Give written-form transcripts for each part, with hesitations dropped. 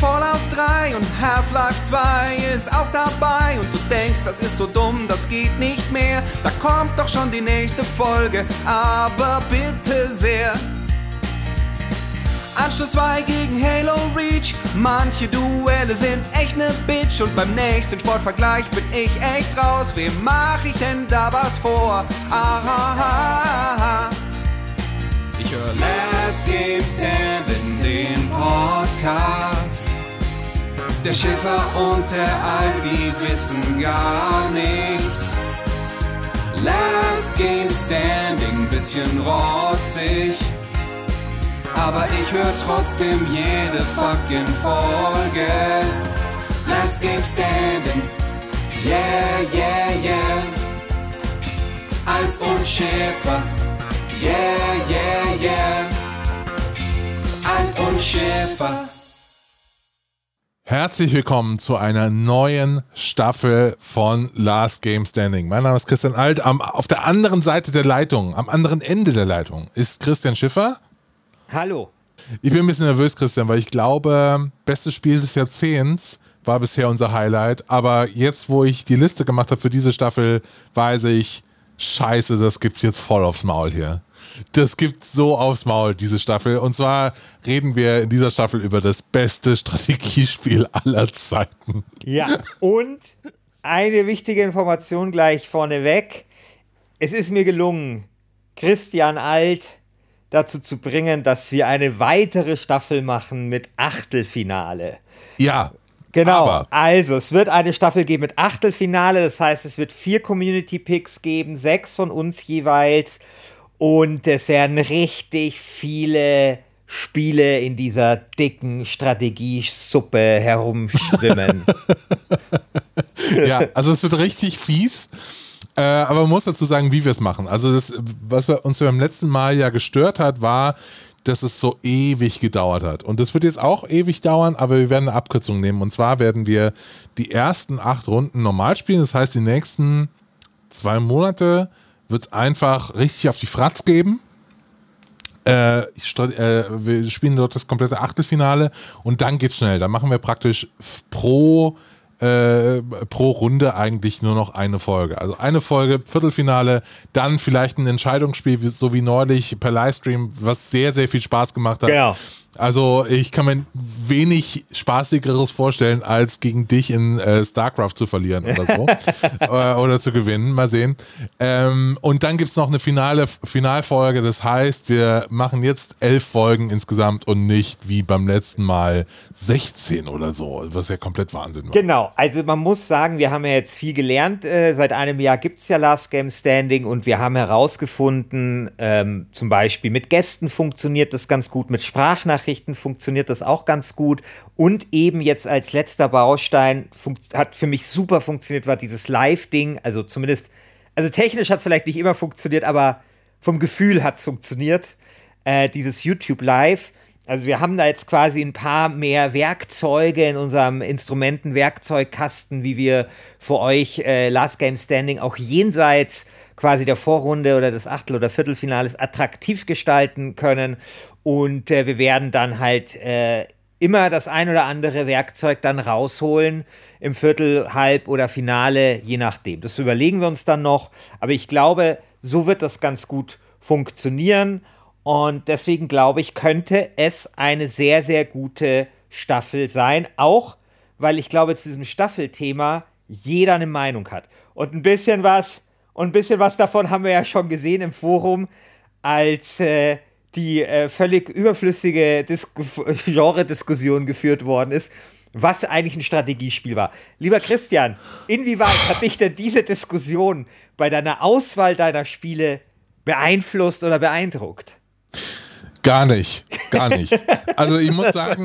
Fallout 3 und Half-Life 2 ist auch dabei und du denkst, das ist so dumm, das geht nicht mehr. Da kommt doch schon die nächste Folge, aber bitte sehr. Anschluss 2 gegen Halo Reach, manche Duelle sind echt ne Bitch und beim nächsten Sportvergleich bin ich echt raus. Wem mach ich denn da was vor? Aha. Ich höre Last Game Standing, den Podcast. Der Schiffer und der Alp, die wissen gar nichts. Last Game Standing, bisschen rotzig. Aber ich höre trotzdem jede fucking Folge. Last Game Standing, yeah, yeah, yeah. Alf und Schäfer, yeah, yeah, yeah. Alf und Schäfer. Herzlich willkommen zu einer neuen Staffel von Last Game Standing. Mein Name ist Christian Alt. Auf der anderen Seite der Leitung, am anderen Ende der Leitung, ist Christian Schiffer. Hallo. Ich bin ein bisschen nervös, Christian, weil ich glaube, bestes Spiel des Jahrzehnts war bisher unser Highlight. Aber jetzt, wo ich die Liste gemacht habe für diese Staffel, weiß ich, scheiße, das gibt's jetzt voll aufs Maul hier. Das gibt's so aufs Maul, diese Staffel. Und zwar reden wir in dieser Staffel über das beste Strategiespiel aller Zeiten. Ja, und eine wichtige Information gleich vorneweg. Es ist mir gelungen, Christian Alt dazu zu bringen, dass wir eine weitere Staffel machen mit Achtelfinale. Ja, genau. Aber Also, es wird eine Staffel geben mit Achtelfinale. Das heißt, es wird 4 Community-Picks geben, 6 von uns jeweils. Und es werden richtig viele Spiele in dieser dicken Strategiesuppe herumschwimmen. Ja, also es wird richtig fies. Aber man muss dazu sagen, wie wir es machen. Also das, was uns beim letzten Mal ja gestört hat, war, dass es so ewig gedauert hat. Und das wird jetzt auch ewig dauern, aber wir werden eine Abkürzung nehmen. Und zwar werden wir die ersten 8 Runden normal spielen. Das heißt, die nächsten 2 Monate wird es einfach richtig auf die Fratz geben. Wir spielen dort das komplette Achtelfinale und dann geht's schnell. Dann machen wir praktisch pro Runde eigentlich nur noch eine Folge. Also eine Folge, Viertelfinale, dann vielleicht ein Entscheidungsspiel, so wie neulich per Livestream, was sehr, sehr viel Spaß gemacht hat. Genau. Also ich kann mir wenig Spaßigeres vorstellen, als gegen dich in StarCraft zu verlieren oder so. Oder zu gewinnen, mal sehen. Und dann gibt es noch eine Finalfolge, das heißt, wir machen jetzt 11 Folgen insgesamt und nicht wie beim letzten Mal 16 oder so, was ja komplett Wahnsinn war. Genau, also man muss sagen, wir haben ja jetzt viel gelernt. Seit einem Jahr gibt es ja Last Game Standing und wir haben herausgefunden, zum Beispiel mit Gästen funktioniert das ganz gut, mit Sprachnachrichten funktioniert das auch ganz gut. Und eben jetzt als letzter Baustein hat für mich super funktioniert, war dieses Live-Ding. Also zumindest, also technisch hat es vielleicht nicht immer funktioniert, aber vom Gefühl hat es funktioniert. Dieses YouTube Live. Also wir haben da jetzt quasi ein paar mehr Werkzeuge in unserem Instrumenten-Werkzeugkasten, wie wir für euch Last Game Standing auch jenseits quasi der Vorrunde oder des Achtel- oder Viertelfinales attraktiv gestalten können. Und wir werden dann halt immer das ein oder andere Werkzeug dann rausholen im Viertel-, Halb- oder Finale, je nachdem. Das überlegen wir uns dann noch. Aber ich glaube, so wird das ganz gut funktionieren. Und deswegen glaube ich, könnte es eine sehr, sehr gute Staffel sein. Auch, weil ich glaube, zu diesem Staffelthema jeder eine Meinung hat. Und ein bisschen was davon haben wir ja schon gesehen im Forum, als die völlig überflüssige Genre-Diskussion geführt worden ist, was eigentlich ein Strategiespiel war. Lieber Christian, inwieweit hat dich denn diese Diskussion bei deiner Auswahl deiner Spiele beeinflusst oder beeindruckt? Gar nicht. Also ich muss sagen,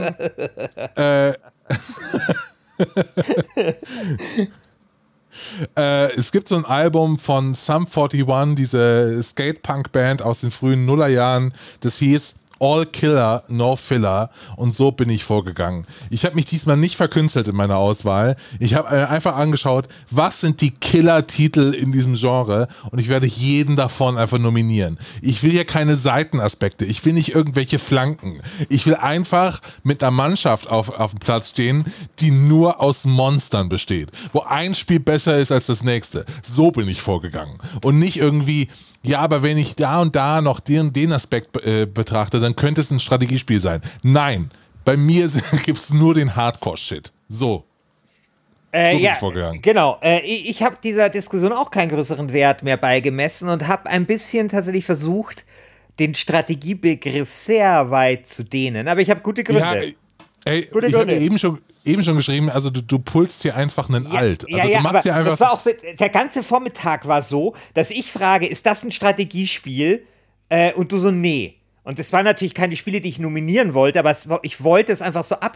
es gibt so ein Album von Sum 41, diese Skate-Punk-Band aus den frühen Nullerjahren, das hieß All Killer, No Filler und so bin ich vorgegangen. Ich habe mich diesmal nicht verkünstelt in meiner Auswahl. Ich habe einfach angeschaut, was sind die Killer-Titel in diesem Genre und ich werde jeden davon einfach nominieren. Ich will hier keine Seitenaspekte, ich will nicht irgendwelche Flanken. Ich will einfach mit einer Mannschaft auf dem Platz stehen, die nur aus Monstern besteht, wo ein Spiel besser ist als das nächste. So bin ich vorgegangen und nicht irgendwie... Ja, aber wenn ich da und da noch den Aspekt betrachte, dann könnte es ein Strategiespiel sein. Nein, bei mir gibt es nur den Hardcore-Shit. So. Bin ich vorgegangen. Genau. Ich habe dieser Diskussion auch keinen größeren Wert mehr beigemessen und habe ein bisschen tatsächlich versucht, den Strategiebegriff sehr weit zu dehnen. Aber ich habe gute Gründe. Ja, ey, ich habe ja eben schon geschrieben, also du pulst hier einfach einen Alt. Also du machst hier einfach das war auch so, der ganze Vormittag war so, dass ich frage, ist das ein Strategiespiel? Und du so, nee. Und es waren natürlich keine Spiele, die ich nominieren wollte, aber ich wollte es einfach so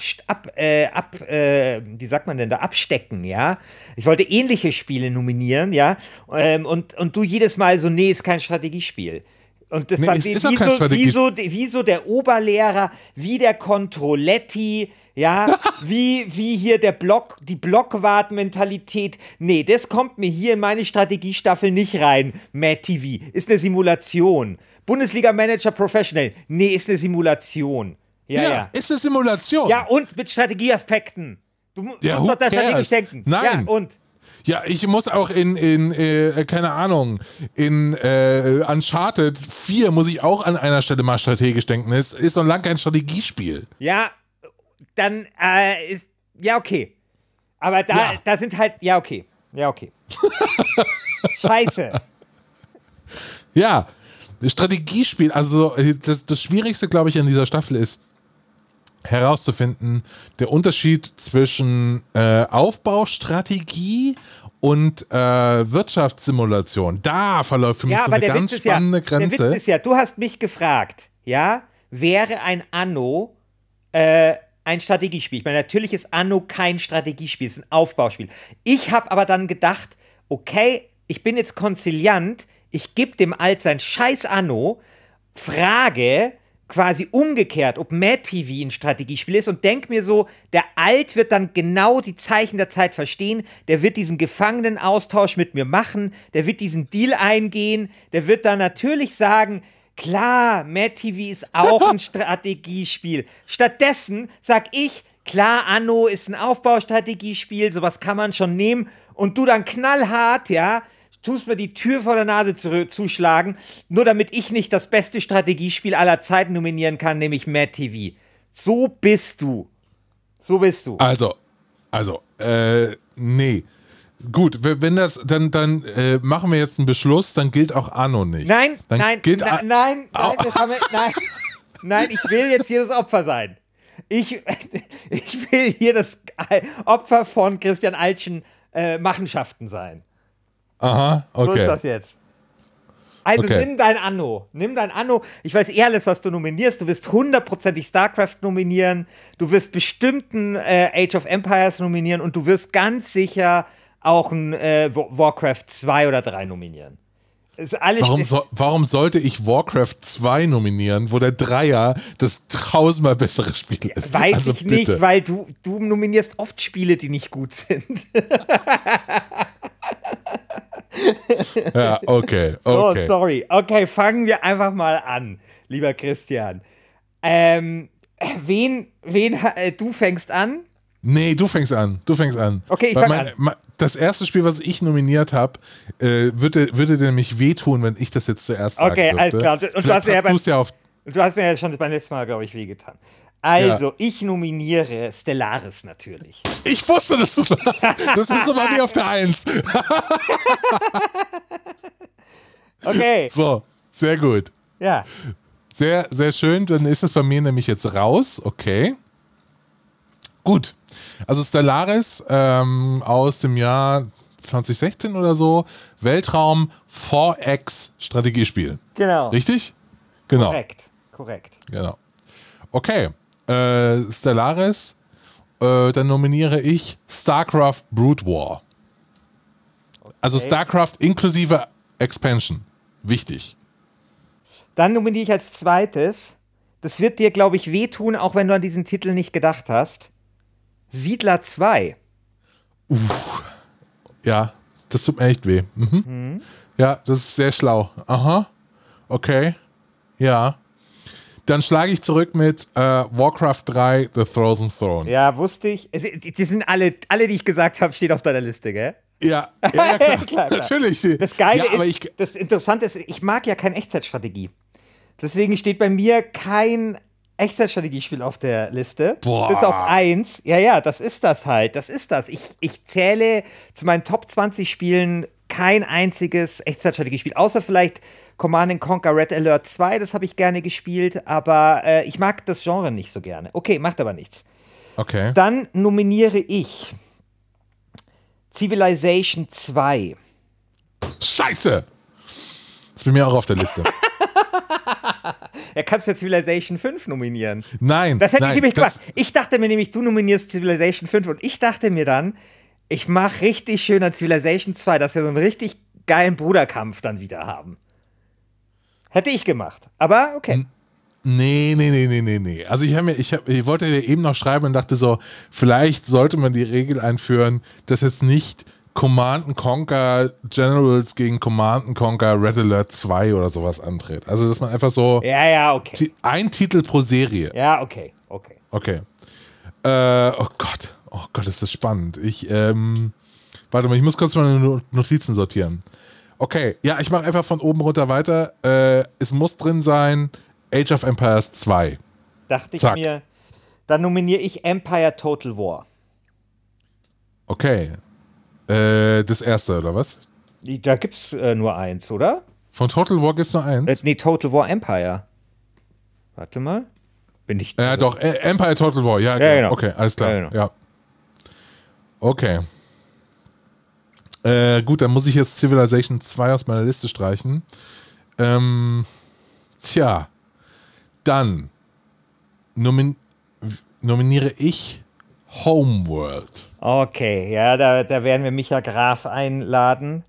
wie sagt man denn da, abstecken, ja. Ich wollte ähnliche Spiele nominieren, ja. Und du jedes Mal so, nee, ist kein Strategiespiel. Und das war wie so der Oberlehrer, wie der Controletti, ja, wie hier die Blockwart-Mentalität. Nee, das kommt mir hier in meine Strategiestaffel nicht rein. Mad TV ist eine Simulation. Bundesliga-Manager Professional. Nee, ist eine Simulation. Ja. Ist eine Simulation. Ja, und mit Strategieaspekten. Du musst doch da strategisch denken. Nein. Ja, und? Ja, ich muss auch keine Ahnung, in Uncharted 4 muss ich auch an einer Stelle mal strategisch denken. Es ist noch lange kein Strategiespiel. Ja, dann ja, okay. Aber da sind halt, ja, okay. Scheiße. Ja, Strategiespiel, also das Schwierigste, glaube ich, an dieser Staffel ist, herauszufinden, der Unterschied zwischen Aufbaustrategie und Wirtschaftssimulation. Da verläuft für mich so eine ganz spannende Grenze. Der Witz ist ja, du hast mich gefragt, ja, wäre ein Anno ein Strategiespiel? Ich meine, natürlich ist Anno kein Strategiespiel, es ist ein Aufbauspiel. Ich habe aber dann gedacht, okay, ich bin jetzt konziliant, ich gebe dem Alt sein scheiß Anno, frage quasi umgekehrt, ob Mad TV ein Strategiespiel ist und denk mir so, der Alt wird dann genau die Zeichen der Zeit verstehen, der wird diesen Gefangenenaustausch mit mir machen, der wird diesen Deal eingehen, der wird dann natürlich sagen, klar, Mad TV ist auch ein Strategiespiel. Stattdessen sag ich, klar, Anno ist ein Aufbaustrategiespiel, sowas kann man schon nehmen und du dann knallhart, ja, tust mir die Tür vor der Nase zuschlagen, nur damit ich nicht das beste Strategiespiel aller Zeiten nominieren kann, nämlich Mad TV. So bist du. Also, nee. Gut, wenn das, dann machen wir jetzt einen Beschluss, dann gilt auch Anno nicht. Nein, das haben wir, nein, ich will jetzt hier das Opfer sein. Ich will hier das Opfer von Christian Altschen Machenschaften sein. Aha, okay. So ist das jetzt. Also okay. Nimm dein Anno. Ich weiß alles, was du nominierst. Du wirst 100%ig StarCraft nominieren. Du wirst bestimmten Age of Empires nominieren und du wirst ganz sicher auch ein Warcraft 2 oder 3 nominieren. Warum sollte ich Warcraft 2 nominieren, wo der Dreier das tausendmal bessere Spiel ist? Weiß also ich bitte. Nicht, weil du nominierst oft Spiele, die nicht gut sind. Ja, okay. Oh, sorry. Okay, fangen wir einfach mal an, lieber Christian. Du fängst an? Nee, du fängst an. Okay, ich fange an. Das erste Spiel, was ich nominiert habe, würde dir nämlich wehtun, wenn ich das jetzt zuerst sagen würde. Okay, alles klar. Und du hast mir ja schon beim letzten Mal, glaube ich, wehgetan. Also, ja. Ich nominiere Stellaris natürlich. Ich wusste, dass du das machst. Das ist aber nie auf der 1. Okay. So, sehr gut. Ja. Sehr, sehr schön. Dann ist das bei mir nämlich jetzt raus. Okay. Gut. Also Stellaris aus dem Jahr 2016 oder so. Weltraum 4X Strategiespiel. Genau. Richtig? Genau. Korrekt. Genau. Okay. Stellaris, dann nominiere ich StarCraft Brood War. Okay. Also StarCraft inklusive Expansion. Wichtig. Dann nominiere ich als zweites Das wird dir, glaube ich, wehtun, auch wenn du an diesen Titel nicht gedacht hast. Siedler 2. Ja, das tut mir echt weh. Ja, das ist sehr schlau. Aha, okay, ja. Dann schlage ich zurück mit Warcraft 3, The Frozen Throne. Ja, wusste ich. Die sind alle, die ich gesagt habe, stehen auf deiner Liste, gell? Ja, klar. Klar. Natürlich. Das Geile ja, aber ist, das Interessante ist, ich mag ja keine Echtzeitstrategie. Deswegen steht bei mir kein Echtzeitstrategiespiel auf der Liste. Boah. Bis auf 1. Ja, das ist das halt. Das ist das. Ich zähle zu meinen Top 20 Spielen kein einziges Echtzeitstrategiespiel, außer vielleicht Command & Conquer Red Alert 2, das habe ich gerne gespielt, aber ich mag das Genre nicht so gerne. Okay, macht aber nichts. Okay. Dann nominiere ich Civilization 2. Scheiße! Das ist bei mir auch auf der Liste. Er kannst ja Civilization 5 nominieren. Nein, Das hätte ich nein, nämlich gemacht. Ich dachte mir nämlich, du nominierst Civilization 5 und ich dachte mir dann, ich mache richtig schön an Civilization 2, dass wir so einen richtig geilen Bruderkampf dann wieder haben. Hätte ich gemacht. Aber okay. Nee. Also ich wollte dir eben noch schreiben und dachte so, vielleicht sollte man die Regel einführen, dass jetzt nicht Command & Conquer Generals gegen Command & Conquer Red Alert 2 oder sowas antritt. Also dass man einfach so Ja, okay. ein Titel pro Serie. Ja, okay. Okay. Oh Gott, ist das spannend. Warte mal, ich muss kurz meine Notizen sortieren. Okay, ja, ich mache einfach von oben runter weiter. Es muss drin sein Age of Empires 2. Dachte ich Zack. mir, dann nominiere ich Empire Total War. Okay. Das erste, oder was? Da gibt's nur 1, oder? Von Total War gibt's nur 1? Nee, Total War Empire. Warte mal. Bin ich. Ja, doch, Empire Total War, ja, genau. Okay, alles klar. Ja, genau. Ja. Okay. Gut, dann muss ich jetzt Civilization 2 aus meiner Liste streichen. Dann nominiere ich Homeworld. Okay, ja, da werden wir Micha Graf einladen.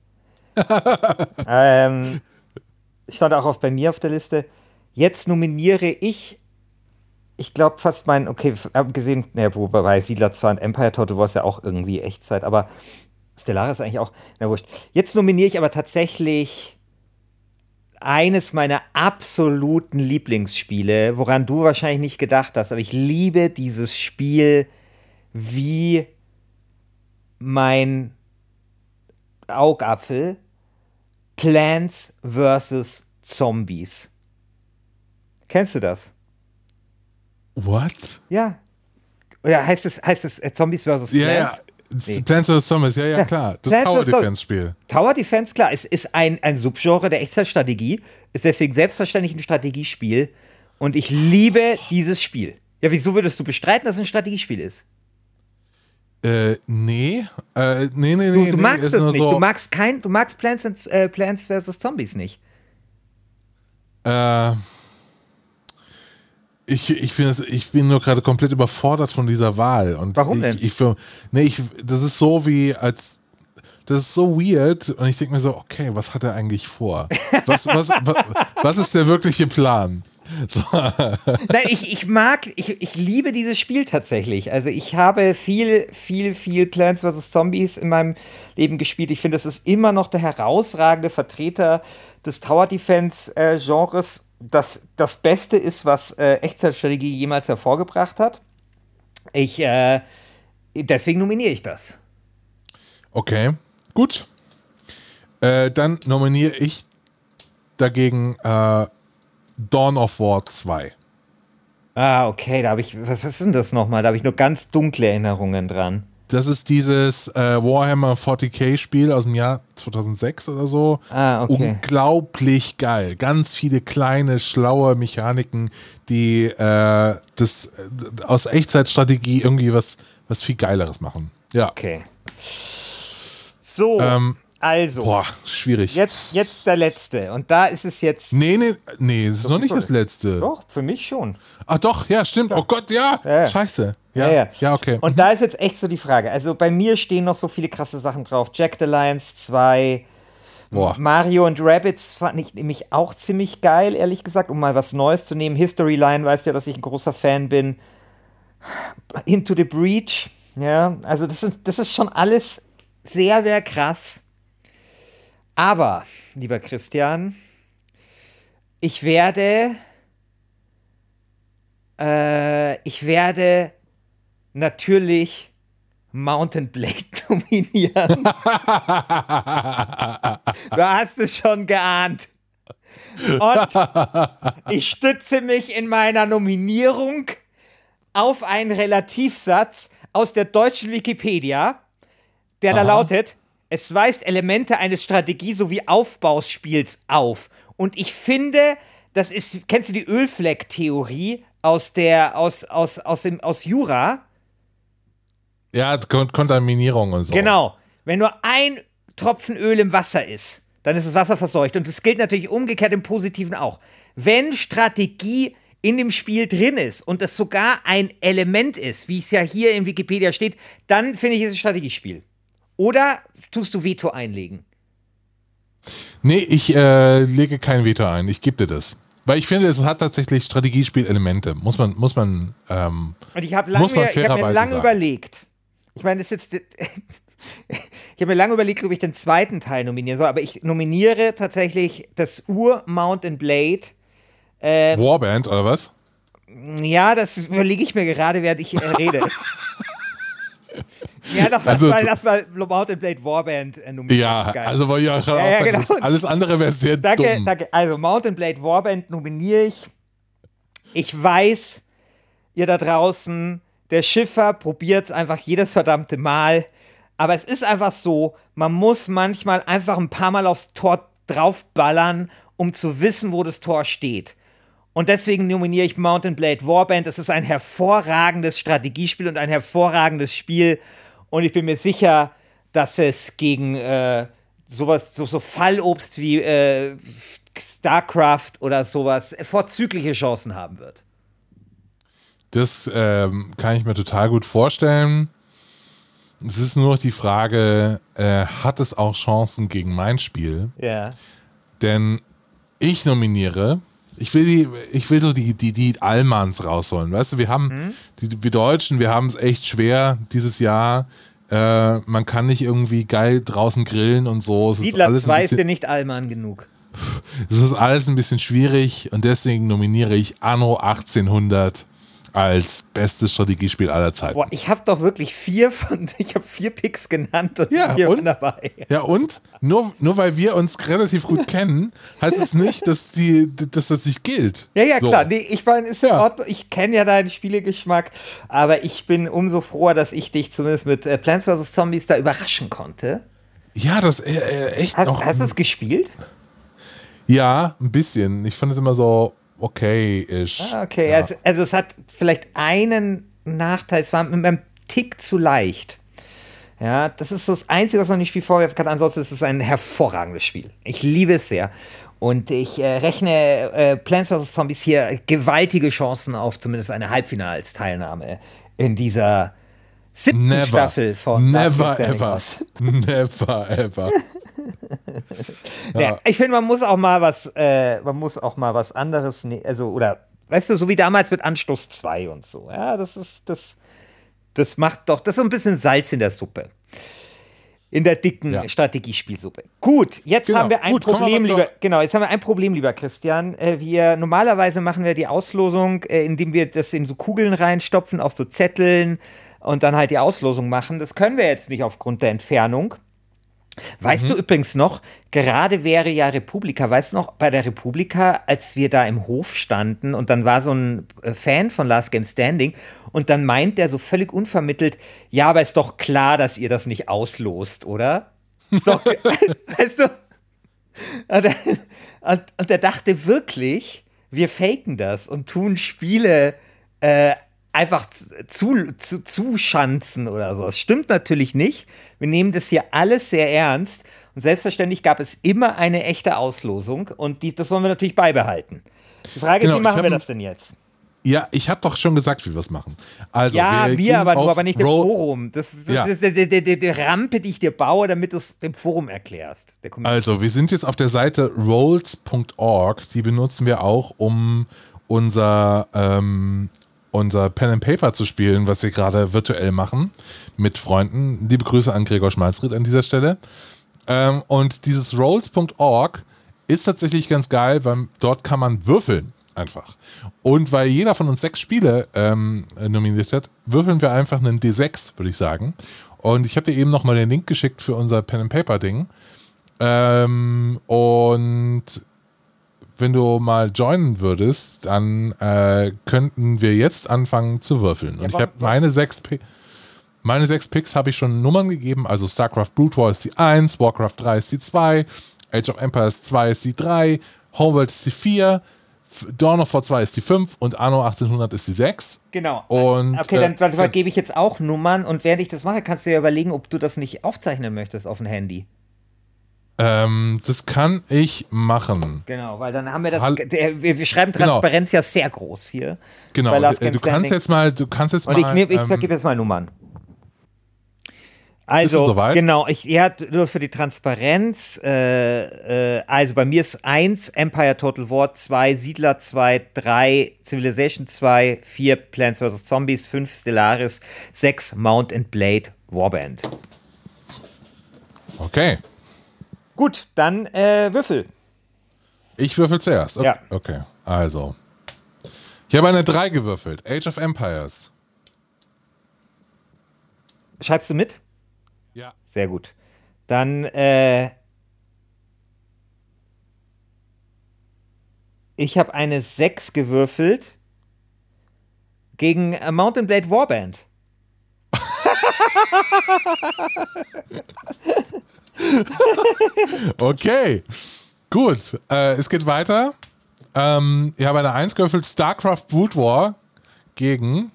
Stand auch bei mir auf der Liste. Jetzt nominiere ich glaube fast abgesehen, wobei Siedler 2 und Empire Total War ist ja auch irgendwie Echtzeit, aber Stellaris eigentlich auch, na wurscht. Jetzt nominiere ich aber tatsächlich eines meiner absoluten Lieblingsspiele, woran du wahrscheinlich nicht gedacht hast, aber ich liebe dieses Spiel wie mein Augapfel. Plants vs. Zombies. Kennst du das? What? Ja. Oder heißt es Zombies vs. Plants? Ja. Nee. Plants vs. Zombies, ja, klar. Das Plants Tower vs. Defense Spiel. Tower Defense, klar, es ist ein Subgenre der Echtzeitstrategie, ist deswegen selbstverständlich ein Strategiespiel und ich liebe dieses Spiel. Ja, wieso würdest du bestreiten, dass es ein Strategiespiel ist? Nee. Du magst es nicht. So, Du magst Plants vs. Zombies nicht. Ich bin nur gerade komplett überfordert von dieser Wahl. Und Warum denn? Das ist so das ist so weird und ich denke mir so, okay, was hat er eigentlich vor? Was ist der wirkliche Plan? So. Nein, ich liebe dieses Spiel tatsächlich. Also ich habe viel Plants vs. Zombies in meinem Leben gespielt. Ich finde, es ist immer noch der herausragende Vertreter des Tower Defense Genres. Das Beste ist, was Echtzeitstrategie jemals hervorgebracht hat. Deswegen nominiere ich das. Okay, gut. Dann nominiere ich dagegen Dawn of War 2. Ah, okay, was ist denn das nochmal? Da habe ich nur ganz dunkle Erinnerungen dran. Das ist dieses Warhammer 40k Spiel aus dem Jahr 2006 oder so. Ah, okay. Unglaublich geil. Ganz viele kleine, schlaue Mechaniken, die aus Echtzeitstrategie irgendwie was viel Geileres machen. Ja. Okay. So, also. Boah, schwierig. Jetzt der letzte. Und da ist es jetzt. Nee, es ist noch nicht das letzte. Doch, für mich schon. Ach doch, ja, stimmt. Oh Gott, ja. Ja. Scheiße. Ja, okay. Und da ist jetzt echt so die Frage. Also bei mir stehen noch so viele krasse Sachen drauf. Jagged Alliance 2, Boah. Mario und Rabbids fand ich nämlich auch ziemlich geil, ehrlich gesagt, um mal was Neues zu nehmen. History Line, weißt ja, dass ich ein großer Fan bin. Into the Breach, ja, also das ist schon alles sehr, sehr krass. Aber, lieber Christian, ich werde natürlich Mountain Blade nominieren. Du hast es schon geahnt. Und ich stütze mich in meiner Nominierung auf einen Relativsatz aus der deutschen Wikipedia, der da lautet: Es weist Elemente eines Strategie- sowie Aufbauspiels auf. Und ich finde, das ist, kennst du die Ölfleck-Theorie aus Jura? Ja, Kontaminierung und so. Genau. Wenn nur ein Tropfen Öl im Wasser ist, dann ist das Wasser verseucht. Und das gilt natürlich umgekehrt im Positiven auch. Wenn Strategie in dem Spiel drin ist und das sogar ein Element ist, wie es ja hier in Wikipedia steht, dann finde ich, es ein Strategiespiel. Oder tust du Veto einlegen? Nee, ich lege kein Veto ein. Ich gebe dir das. Weil ich finde, es hat tatsächlich Strategiespielelemente. Muss man Und ich habe mir fairerweise lange sagen. überlegt. Ich meine, ich habe mir lange überlegt, ob ich den zweiten Teil nominieren soll, aber ich nominiere tatsächlich das Ur-Mount & Blade. Warband, oder was? Ja, das überlege ich mir gerade, während ich rede. Ja, doch, lass mal Mount & Blade Warband nominieren. Ja, Geil. also wollte ich auch sagen, genau. alles andere wäre sehr dumm. Danke. Also Mount & Blade Warband nominiere ich. Ich weiß, ihr da draußen, der Schiffer probiert es einfach jedes verdammte Mal. Aber es ist einfach so, man muss manchmal einfach ein paar Mal aufs Tor draufballern, um zu wissen, wo das Tor steht. Und deswegen nominiere ich Mount & Blade Warband. Das ist ein hervorragendes Strategiespiel und ein hervorragendes Spiel. Und ich bin mir sicher, dass es gegen sowas, so Fallobst wie StarCraft oder sowas vorzügliche Chancen haben wird. Das kann ich mir total gut vorstellen. Es ist nur noch die Frage, hat es auch Chancen gegen mein Spiel? Ja. Denn ich nominiere, ich will so die Allmanns rausholen. Weißt du, wir haben, wir Deutschen, wir haben es echt schwer dieses Jahr. Man kann nicht irgendwie geil draußen grillen und so. Siedler 2 ist dir nicht Allmann genug. Es ist alles ein bisschen schwierig und deswegen nominiere ich Anno 1800 als bestes Strategiespiel aller Zeiten. Boah, ich habe doch wirklich 4 Picks genannt und Ja, 4 und? dabei. Ja, und? Nur weil wir uns relativ gut kennen, heißt es nicht, dass das nicht gilt. Ja, so. klar. Nee, ich meine, ist in Ja. Ordnung. Ich kenne ja deinen Spielegeschmack, aber ich bin umso froher, dass ich dich zumindest mit Plants vs. Zombies da überraschen konnte. Ja, das echt Hast noch. du es gespielt? Ja, ein bisschen. Ich fand es immer so okay-ish. Okay, Ja. also es hat vielleicht einen Nachteil, es war mit einem Tick zu leicht. Ja, das ist so das Einzige, was noch nicht Spiel vorwerfen kann. Ansonsten ist es ein hervorragendes Spiel. Ich liebe es sehr. Und ich rechne Plants vs. Zombies hier gewaltige Chancen auf zumindest eine Halbfinalsteilnahme in dieser 7. Staffel von Never Dark ever. Souls. Never ever. Ja, ich finde, man muss auch mal was anderes, oder, weißt du, so wie damals mit Anschluss 2 und so. Ja, das macht doch, das ist so ein bisschen Salz in der Suppe. In der dicken Strategiespielsuppe. Gut, jetzt haben wir ein Problem, lieber Christian. Normalerweise machen wir die Auslosung, indem wir das in so Kugeln reinstopfen, auf so Zetteln und dann halt die Auslosung machen. Das können wir jetzt nicht aufgrund der Entfernung. Weißt du übrigens noch, gerade wäre ja Republika, weißt du noch, bei der Republika, als wir da im Hof standen und dann war so ein Fan von Last Game Standing und dann meint der so völlig unvermittelt, ja, aber ist doch klar, dass ihr das nicht auslost, oder? So, weißt du? Und der dachte wirklich, wir faken das und tun Spiele einfach zuschanzen oder so. Das stimmt natürlich nicht. Wir nehmen das hier alles sehr ernst. Und selbstverständlich gab es immer eine echte Auslosung. Und das wollen wir natürlich beibehalten. Die Frage ist, wie machen wir das denn jetzt? Ja, ich habe doch schon gesagt, wie wir es machen. Also, Ja, wir mir gehen aber nur, auf aber nicht im Roll- Forum. Das Ja. ist die Rampe, die ich dir baue, damit du es dem Forum erklärst. Der Community. Also, wir sind jetzt auf der Seite rolls.org. Die benutzen wir auch, um unser Pen and Paper zu spielen, was wir gerade virtuell machen mit Freunden. Liebe Grüße an Gregor Schmalzried an dieser Stelle. Und dieses rolls.org ist tatsächlich ganz geil, weil dort kann man würfeln einfach. Und weil jeder von uns 6 Spiele nominiert hat, würfeln wir einfach einen D6, würde ich sagen. Und ich habe dir eben nochmal den Link geschickt für unser Pen and Paper Ding. Und wenn du mal joinen würdest, dann könnten wir jetzt anfangen zu würfeln. Und ich habe meine 6 Picks habe ich schon Nummern gegeben. Also StarCraft Brood War ist die 1, Warcraft 3 ist die 2, Age of Empires 2 ist die 3, Homeworld ist die 4, Dawn of War 2 ist die 5 und Anno 1800 ist die 6. Genau. Und, okay, dann vergebe ich jetzt auch Nummern und während ich das mache, kannst du dir überlegen, ob du das nicht aufzeichnen möchtest auf dem Handy. Das kann ich machen. Genau, weil dann haben wir das. Wir schreiben Transparenz ja sehr groß hier. Genau, bei Last du Game kannst Standing. jetzt mal. Und ich vergebe jetzt mal Nummern. Ist es Also, soweit? genau, nur für die Transparenz. Also bei mir ist 1 Empire Total War, 2 Siedler 2, 3 Civilization 2, 4 Plants vs. Zombies, 5 Stellaris, 6 Mount and Blade Warband. Okay. Gut, dann Würfel. Ich würfel zuerst. Okay. Ja. Okay, also. Ich habe eine 3 gewürfelt. Age of Empires. Schreibst du mit? Ja. Sehr gut. Dann, ich habe eine 6 gewürfelt gegen Mount & Blade Warband. Okay. Gut. Es geht weiter. Ich habe eine 1 gewürfelt. StarCraft Brood War gegen.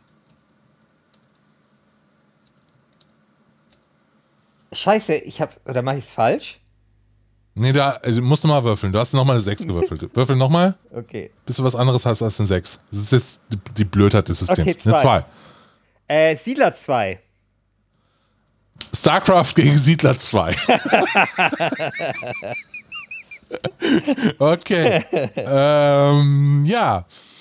Scheiße, oder mache ich es falsch? Nee, du musst nochmal würfeln. Du hast nochmal eine 6 gewürfelt. Würfel nochmal, Okay. bis du was anderes hast als eine 6. Das ist jetzt die Blödheit des Systems. Okay, eine 2. Siedler 2. StarCraft gegen Siedler 2. Okay. Ja.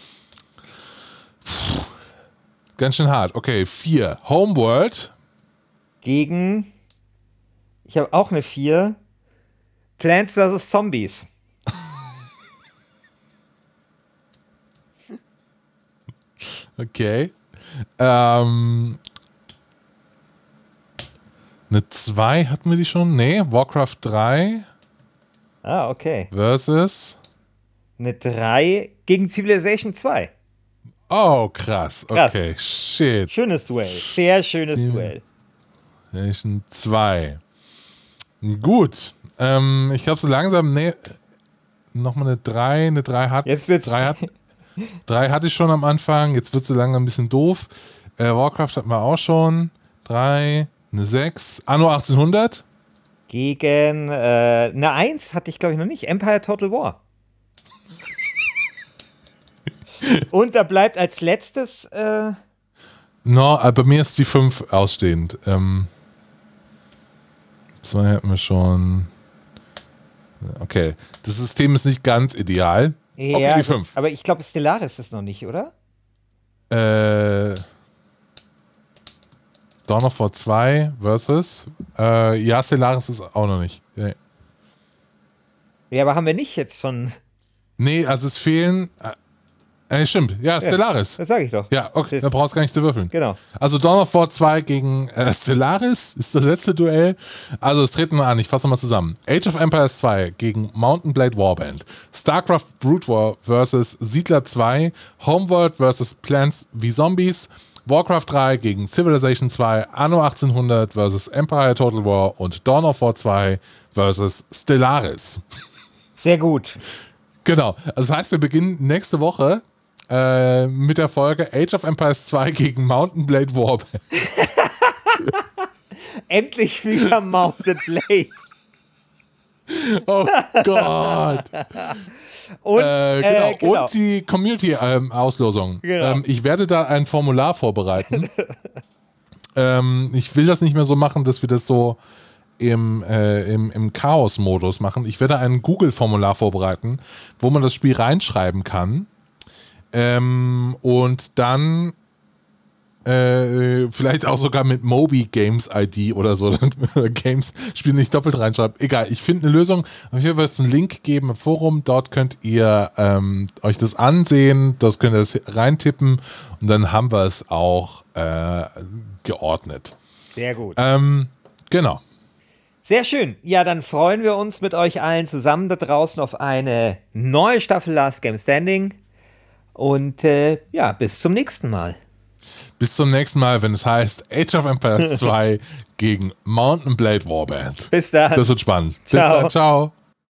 Puh. Ganz schön hart. Okay, 4. Homeworld. Gegen, ich habe auch eine 4. Plants vs. Zombies. Okay. Eine 2 hatten wir die schon? Nee, Warcraft 3 Ah, okay. versus. Eine 3 gegen Civilization 2. Oh, krass. Krass. Okay, shit. Schönes Duell. Sehr schönes Duell. Civilization 2. Gut. Ich glaube so langsam, nee, nochmal eine 3. Eine 3 hat. Jetzt wird's. 3 hatte ich schon am Anfang. Jetzt wird sie langsam ein bisschen doof. Warcraft hatten wir auch schon. 3, eine 6. Anno 1800. Gegen eine 1 hatte ich, glaube ich, noch nicht. Empire Total War. Und da bleibt als letztes. No, bei mir ist die 5 ausstehend. 2 hatten wir schon. Okay, das System ist nicht ganz ideal. Okay, Ja, die 5. aber ich glaube, Stellaris ist noch nicht, oder? Dawn of War 2 versus. Ja, Stellaris ist auch noch nicht. Nee. Ja, aber haben wir nicht jetzt schon. Nee, also es fehlen. Stimmt, ja, Stellaris. Das sage ich doch. Ja, okay, da brauchst du gar nicht zu würfeln. Genau. Also Dawn of War 2 gegen Stellaris ist das letzte Duell. Also es treten wir an, ich fasse mal zusammen. Age of Empires 2 gegen Mount & Blade Warband. StarCraft Brood War versus Siedler 2. Homeworld versus Plants v Zombies. Warcraft 3 gegen Civilization 2. Anno 1800 versus Empire Total War. Und Dawn of War 2 versus Stellaris. Sehr gut. Genau, also das heißt, wir beginnen nächste Woche mit der Folge Age of Empires 2 gegen Mount & Blade Warband. Endlich wieder Mounted Blade. Oh Gott. Und, genau. Und die Community-Auslosung. Genau. Ich werde da ein Formular vorbereiten. Ich will das nicht mehr so machen, dass wir das so im Chaos-Modus machen. Ich werde ein Google-Formular vorbereiten, wo man das Spiel reinschreiben kann. Und dann vielleicht auch sogar mit Moby Games ID oder so, Games Spiel nicht doppelt reinschreibt. Egal, ich finde eine Lösung. Ich werde jetzt einen Link geben im Forum, dort könnt ihr euch das ansehen, das könnt ihr das reintippen und dann haben wir es auch geordnet. Sehr gut. Genau. Sehr schön. Ja, dann freuen wir uns mit euch allen zusammen da draußen auf eine neue Staffel Last Game Standing. Und ja, bis zum nächsten Mal. Bis zum nächsten Mal, wenn es heißt Age of Empires 2 gegen Mountain Blade Warband. Bis dann. Das wird spannend. Ciao. Bis dann. Ciao.